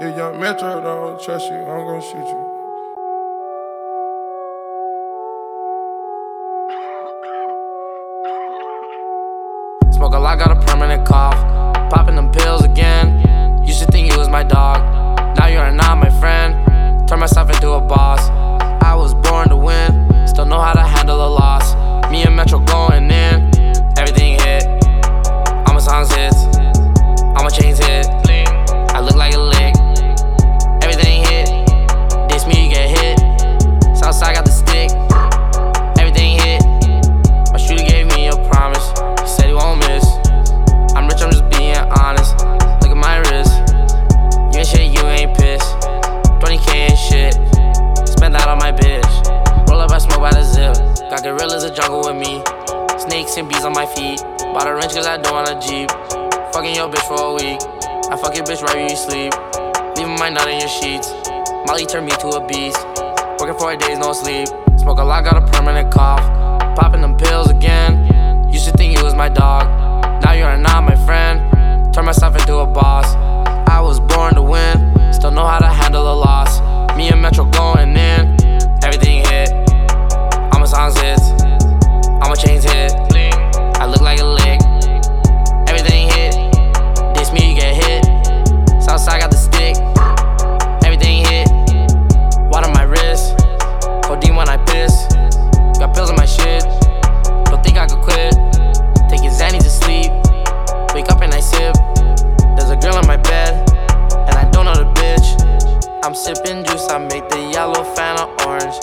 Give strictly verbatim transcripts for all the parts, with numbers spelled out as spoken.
If young Metro don't trust you, I'm gon' shoot you. Smoke a lot, got a permanent cough. Popping them pills again. Used to think you was my dog. Now you are not my friend. Turn myself into a boss. I was born to win. Still know how to handle a loss. Me and Metro going in. Everything hit. All my songs hits. All my chains hit. I look like a lick. Everything hit. Diss me, you get hit. Southside got the stick. Everything hit. My shooter gave me a promise. He said he won't miss. I'm rich, I'm just being honest. Look at my wrist. You ain't shit, you ain't pissed. twenty K ain't shit. Spend that on my bitch. Roll up, I smoke by the zip. Got gorillas in jungle with me. Snakes and bees on my feet. Bought a wrench cause I do on a Jeep. Fucking your bitch for a week. I fuck your bitch right when you sleep. Leaving my nut in your sheets. Molly turned me to a beast. Working four days, no sleep. Smoke a lot, got a permanent cough. Popping them pills again. Used to think you was my dog. Now you are not my friend. Turn myself into a boss. I was born to win. Still know how to handle a loss. Me and Metro going in. Everything hit. All my songs hits. All my chains hit. I look like a lick. Everything hit. Diss me, you get hit. Southside got the stick. Everything hit. Water my wrist. Codeine when I piss. Got pills in my shit. Don't think I could quit. Taking Xannies to sleep. Wake up and I sip. There's a girl in my bed, and I don't know the bitch. I'm sipping juice, I make the yellow Fanta orange.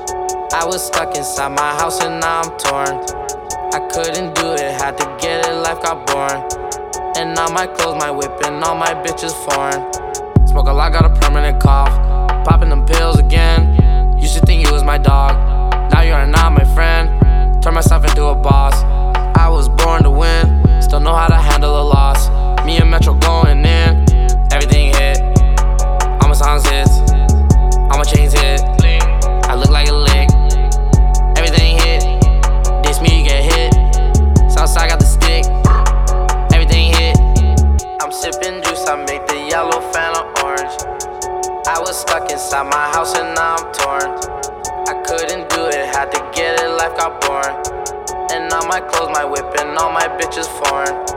I was stuck inside my house and now I'm torn. I couldn't do it, had to get it, life got born. And now my clothes, my whip, and all my bitches foreign. Smoke a lot, got a permanent cough. Popping them pills again. Used to think you was my dog. Now you are not my friend. Turn myself into a boss. I was born to win. Still know how to handle a loss. Me and Metro going in. Everything hit. All my songs hits. All my chains hit. I look like a lick. Everything hit. Diss me, you get hit. Southside got the stick. Everything hit. I'm sipping juice, I make the yellow Fanta orange. I was stuck inside my house and now I'm torn. I couldn't do it, had to get it, life got born. And all my clothes, my whip, and all my bitches foreign.